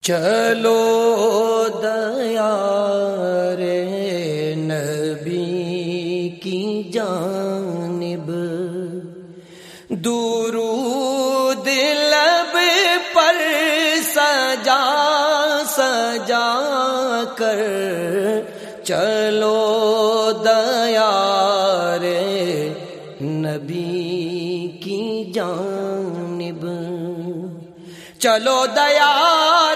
چلو دیار نبی کی جانب، درود لب پر سجا سجا کر، چلو دیار نبی کی جانب، چلو دیار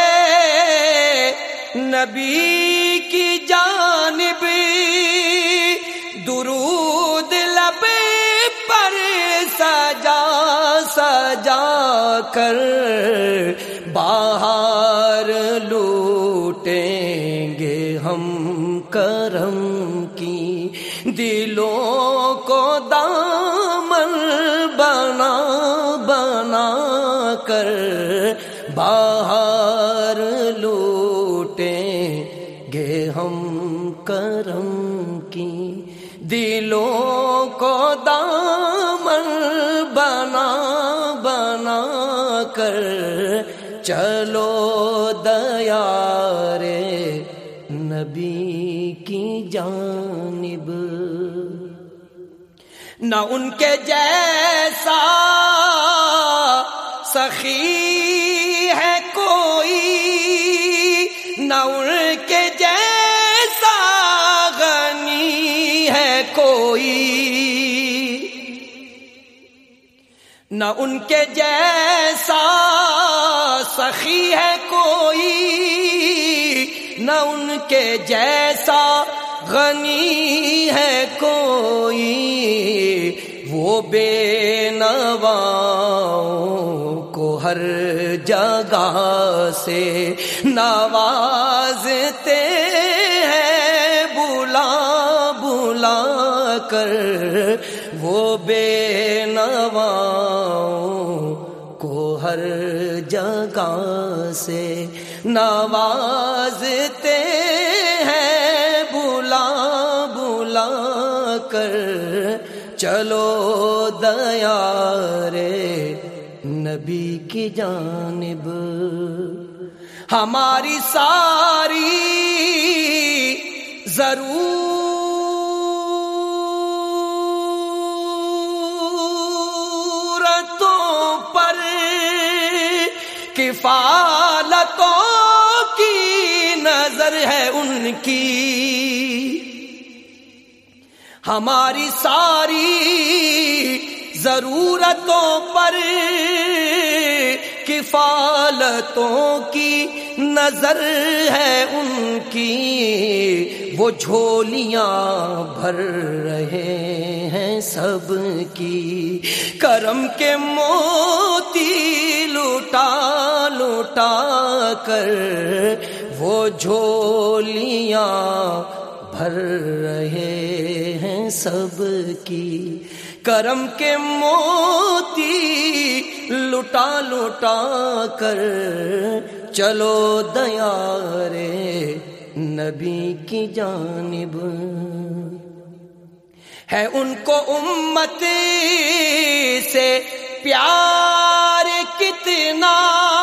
نبی کی جانب، درود لب پر سجا سجا کر، باہر لوٹیں گے ہم کرم کی، دلوں کو دامن بنا بنا کر، باہر لوٹیں گے ہم کرم کی، دلوں کو دامن بنا بنا کر، چلو دیار نبی کی جانب۔ نہ ان کے جیسا سخی ہے کوئی، نہ ان کے جیسا غنی ہے کوئی، نہ ان کے جیسا سخی ہے کوئی، نہ ان کے جیسا غنی ہے کوئی، وہ بے نواؤں کو ہر جگہ سے نوازتے ہیں بلا بلا کر، وہ بے نواؤں کو ہر جگہ سے نوازتے ہیں بلا بلا کر، چلو دیار نبی کی جانب۔ ہماری ساری ضرورتوں پر کفالتوں کی نظر ہے ان کی، ہماری ساری ضرورتوں پر کفالتوں کی نظر ہے ان کی، وہ جھولیاں بھر رہے ہیں سب کی، کرم کے موتی لوٹا لوٹا کر، وہ جھولیاں بھر رہے ہیں سب کی، کرم کے موتی لٹا لٹا کر، چلو دیار نبی کی جانب۔ ہے ان کو امت سے پیار کتنا،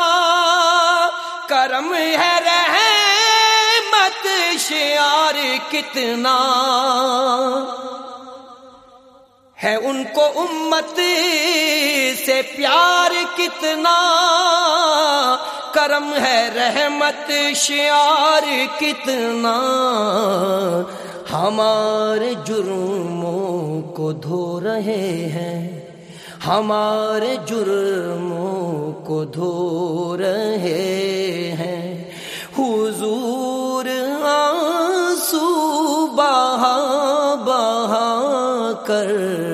کرم ہے رحمت شعار کتنا، ہے ان کو امت سے پیار کتنا، کرم ہے رحمت شعار کتنا، ہمارے جرموں کو دھو رہے ہیں، ہمارے جرموں کو دھو رہے ہیں، حضور آنسو بہا بہا کر،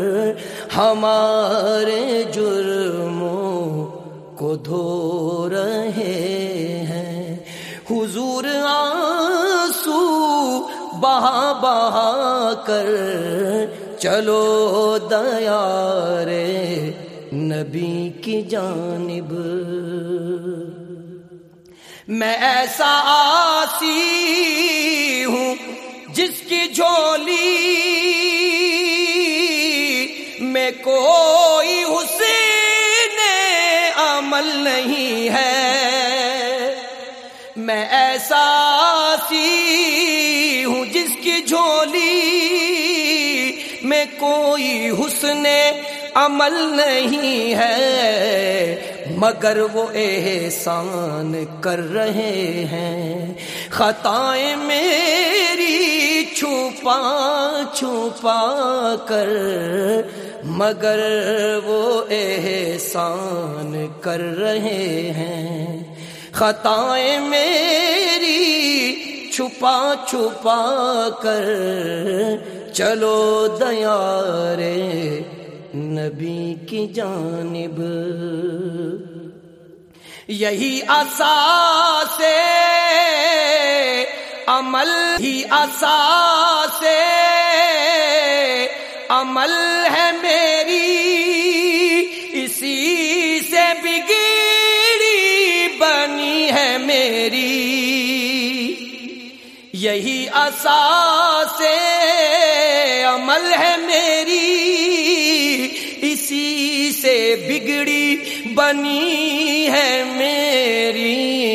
ہمارے جرموں کو دھو رہے ہیں، حضور آنسو بہا بہا کر، چلو دیار نبی کی جانب۔ میں ایسا عاصی ہوں جس کی جھولی میں کوئی حسن عمل نہیں ہے، میں ایسا سی ہوں جس کی جھولی میں کوئی حسن عمل نہیں ہے، مگر وہ احسان کر رہے ہیں. خطائیں میری چھپا چھپا کر، مگر وہ احسان کر رہے ہیں. خطائیں میری چھپا چھپا کر، چلو دیارے نبی کی جانب. یہی اساس عمل ہی اساس عمل ہے میری، اسی سے بگڑی بنی ہے میری. یہی اساس عمل ہے میری، اسی سے بگڑی بنی ہے میری.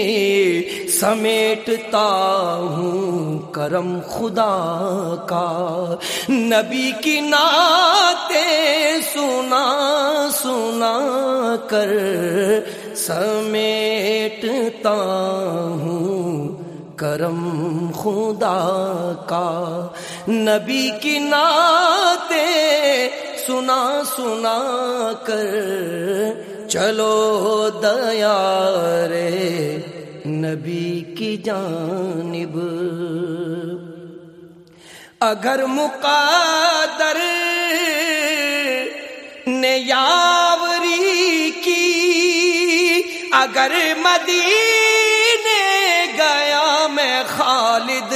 سمیٹتا ہوں کرم خدا کا، نبی کی نعتیں سنا سنا کر. سمیٹتا ہوں کرم خدا کا، نبی کی نعتیں سنا سنا کر. چلو دیارے نبی کی جانب. اگر مقدر نے یاوری کی، اگر مدینے گیا میں خالد،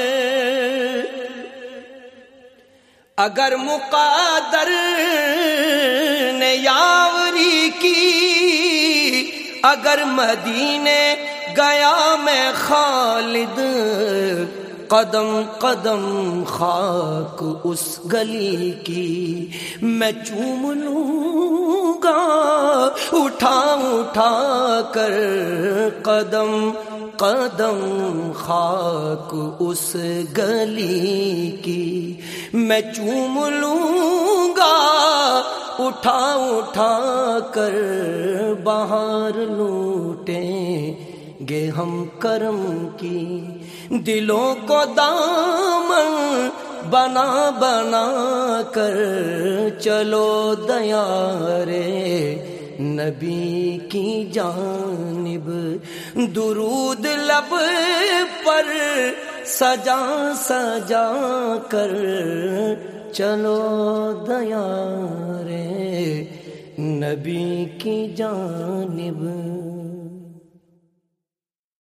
اگر مقدر نے یاوری کی، اگر مدینے گیا میں خالد. قدم قدم خاک اس گلی کی میں چوم لوں گا اٹھا اٹھا کر. قدم قدم خاک اس گلی کی میں چوم لوں گا اٹھا اٹھا کر. بہار لوٹیں گے ہم کرم کی، دلوں کو دامن بنا بنا کر. چلو دیارے نبی کی جانب. درود لب پر سجا سجا کر، چلو دیارے نبی کی جانب.